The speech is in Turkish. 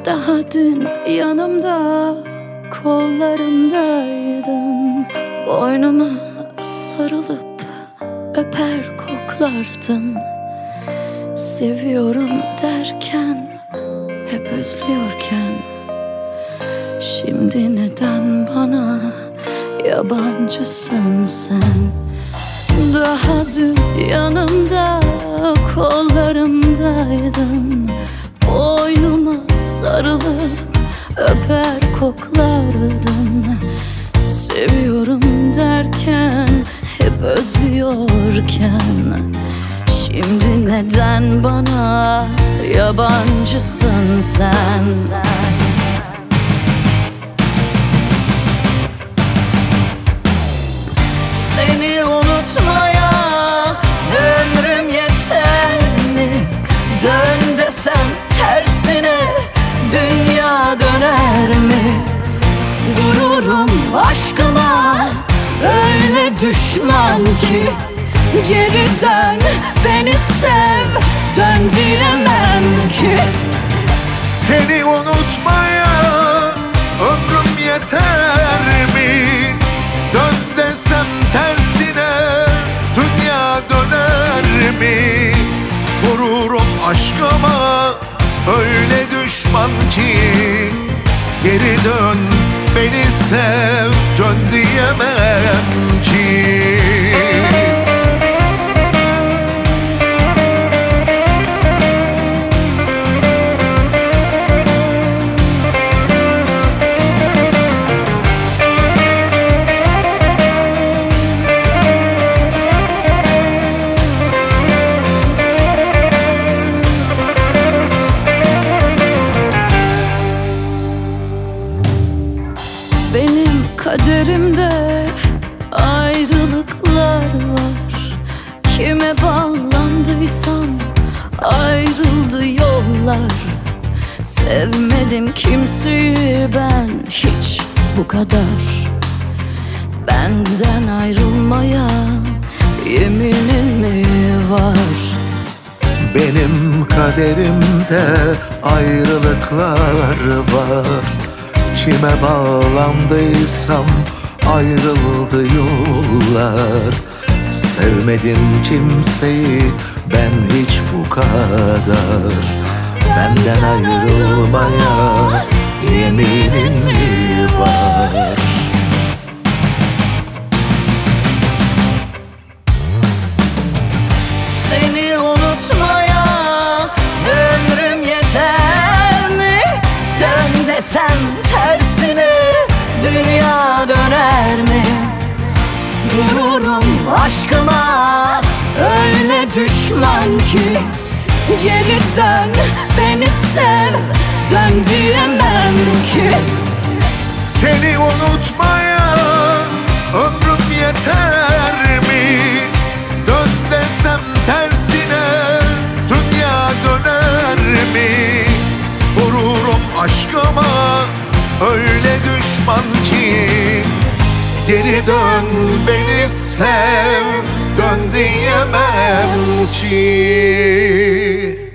Daha dün yanımda, kollarımdaydın. Boynuma sarılıp öper koklardın. Seviyorum derken, hep özlüyorken, şimdi neden bana yabancısın sen? Daha dün yanımda, kollarımdaydın. Boynuma sarılıp öper koklardın. Seviyorum derken, hep özlüyorken, şimdi neden bana yabancısın sen? Seni unutmaya ömrüm yeter mi? Dön desem tersine dünya döner mi? Gururum aşkıma öyle düşman ki, geri dön beni sev, dön diyemem ki. Seni unutmaya ömrüm yeter mi? Dön desem tersine dünya döner mi? Vururum aşkıma öyle düşman ki, geri dön beni sev, dön diyemem ki. Benim kaderimde ayrılıklar var. Kime bağlandıysam ayrıldı yollar. Sevmedim kimseyi ben hiç bu kadar. Benden ayrılmaya yeminin mi var? Benim kaderimde ayrılıklar var. Kime bağlandıysam ayrıldı yollar. Sevmedim kimseyi ben hiç bu kadar. Benden ayrılmaya yeminin mi var? Seni unutmaya ömrüm yeter mi? Dön desem tersine dünya döner mi? Gururum aşkıma öyle düşman ki, geri dön beni sev, dön diyemem ki. Seni unutmaya ömrüm yeter mi? Dön desem tersine dünya döner mi? Vururum aşkıma öyle düşman ki, geri dön beni sev, dön diyemem ki.